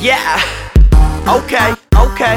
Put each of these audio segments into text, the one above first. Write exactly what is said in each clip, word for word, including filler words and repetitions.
Yeah, okay, okay.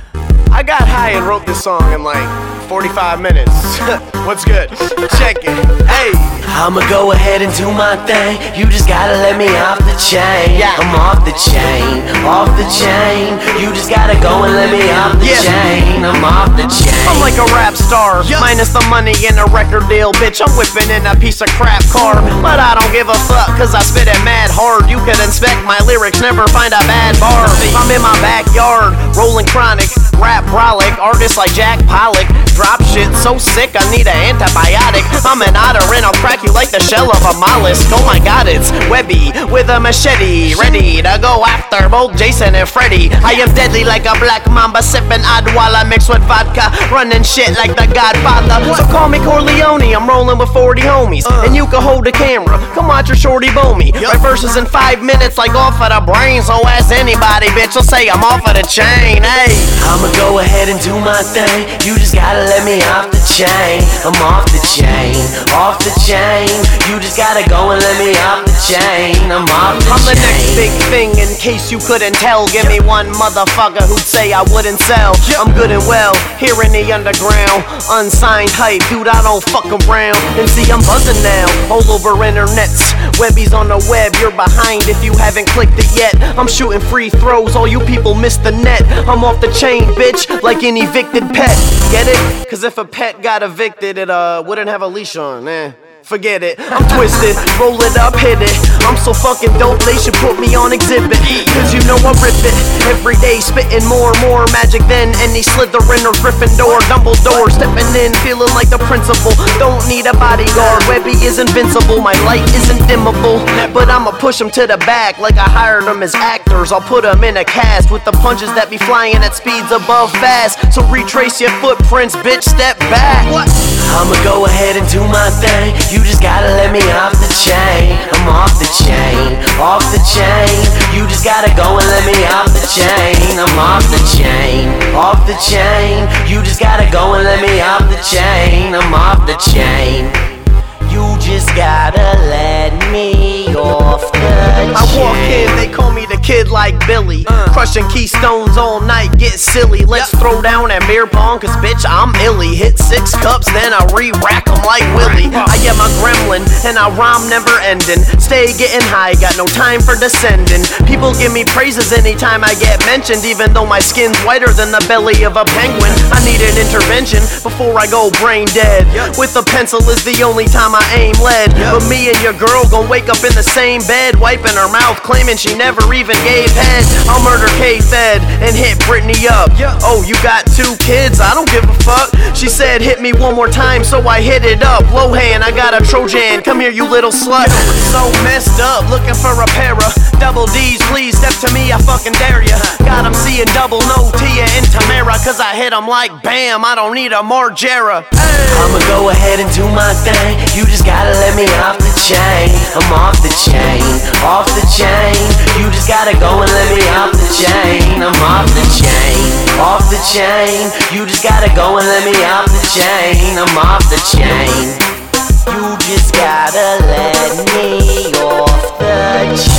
I got high and wrote this song in like forty-five minutes. What's good? Check it. Hey, I'ma go ahead and do my thing. You just gotta let me off the chain. Yeah. I'm off the chain, off the chain. You just gotta go and let me off the Yeah. chain. I'm off the chain. I'm like a rap star, Yeah. minus the money and a record deal, bitch. I'm whipping in a piece of crap car, but I don't give a fuck, cause I spit it mad hard. You could inspect my lyrics, never find a bad bar. I'm in my backyard, rolling chronic, rap brolic, artists like Jack Pollock. Drop shit so sick, I need an antibiotic. I'm an otter and I'll crack you like the shell of a mollusk. Oh my god, it's Webby with a machete, ready to go after both Jason and Freddy. I am deadly like a black mamba, sipping Adwala mixed with vodka, running shit like the Godfather. So call me Corleone, I'm rolling with forty homies, and you can hold the camera. Come watch your shorty bow me. My verses in five minutes like off of the brain, so ask anybody, bitch, will say I'm off of the chain. Hey, I'ma go ahead and do my thing. You just gotta let me off the chain. I'm off the chain, off the chain. You just gotta go and let me off the chain. I'm off the I'm chain. the next big thing, in case you couldn't tell. Give me one motherfucker who'd say I wouldn't sell. I'm good and well, here in the underground. Unsigned hype, dude, I don't fuck around. And see, I'm buzzing now, all over internets. Webby's on the web, you're behind if you haven't clicked it yet. I'm shooting free throws, all you people miss the net. I'm off the chain, bitch, like an evicted pet. Get it? Cause if a pet got evicted, it uh wouldn't have a leash on, eh. Forget it, I'm twisted, roll it up, hit it. I'm so fucking dope, they should put me on exhibit. Cause you know I rip it, every day spitting more, more magic than any Slytherin or Gryffindor. Dumbledore, stepping in, feeling like the principal. Don't need a bodyguard, Webby is invincible. My light isn't dimmable, but I'ma push them to the back like I hired them as actors. I'll put them in a cast with the punches that be flying at speeds above fast. So retrace your footprints, bitch, step back. What? I'ma go ahead and do my thing. You just gotta let me off the chain. I'm off the chain, off the chain. You just gotta go and let me off the chain. I'm off the chain, off the chain. You just gotta go and let me off the chain. I'm off the chain. You just gotta let me off the chain. I walk in, they call me the kid like Billy. uh. Crushing keystones all night, get silly. Let's yep. throw down at beer pong, cause bitch, I'm illy. Hit six cups, then I re-rack them like Willie. I am a gremlin, and I rhyme never ending. Stay getting high, got no time for descending. People give me praises anytime I get mentioned, even though my skin's whiter than the belly of a penguin. I need an intervention before I go brain dead. Yep. With a pencil is the only time I aim lead. Yep. But me and your girl gon' wake up in the same bed, wiping her mouth, claiming she never even gave head. I'll murder K-Fed and hit Britney up. Yep. Oh, you got two kids? I don't give a fuck. She said hit me one more time, so I hit it up. Lohan, I got a Trojan, come here you little slut. So messed up, looking for a pair of double D's, please step to me, I fucking dare ya. Got 'em seeing double no Tia and Tamara, cause I hit 'em like bam, I don't need a Margera. Hey. I'ma go ahead and do my thing. You just gotta let me off the chain. I'm off the chain, off the chain. You just gotta go and let me off the chain. I'm off the chain, off the chain. You just gotta go and let me off the chain. I'm off the chain. You just gotta let me off the chain.